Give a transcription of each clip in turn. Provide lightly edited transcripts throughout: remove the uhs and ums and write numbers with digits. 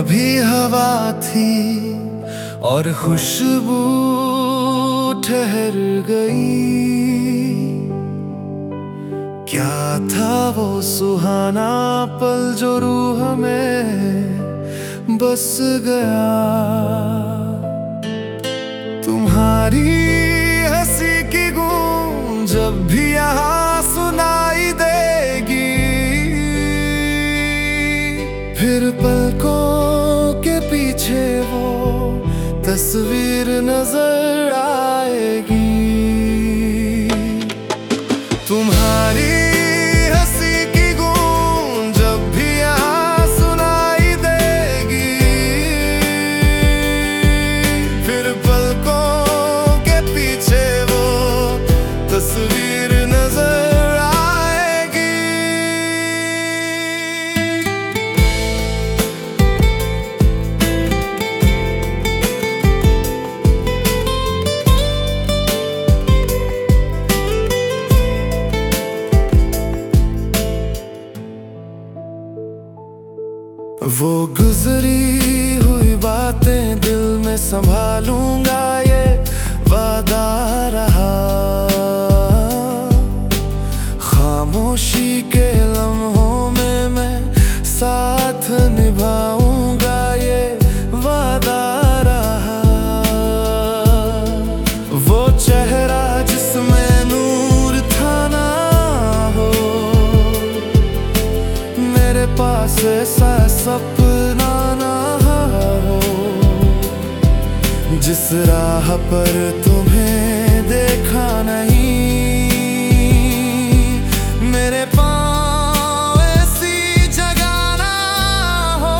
भी हवा थी और खुशबू ठहर गई। क्या था वो सुहाना पल जो रूह में बस गया। तुम्हारी हंसी की गूंज जब भी यहाँ सुनाई देगी, फिर पलकों के पीछे वो तस्वीर नजर आएगी। तुम्हारी हंसी की गूंज जब भी यहाँ सुनाई देगी, फिर पलकों के पीछे वो तस्वीर नजर आएगी। वो गुजरी हुई बातें दिल में संभालूंगा, ये वादा रहा। खामोशी के लम्हों में मैं साथ निभाऊंगा, ये वादा रहा। वो चेहरा जिसमें नूर था ना हो, मेरे पास ऐसा सपना ना हो। जिस राह पर तुम्हें देखा नहीं, मेरे पाँव ऐसी जगह ना हो।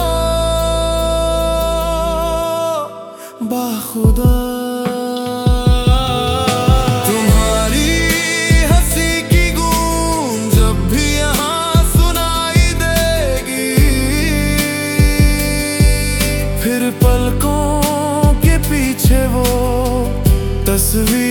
बाखुदा तुम्हारी हंसी की गूंज जब भी यहाँ सुनाई देगी, फिर पलकों के पीछे वो तस्वीर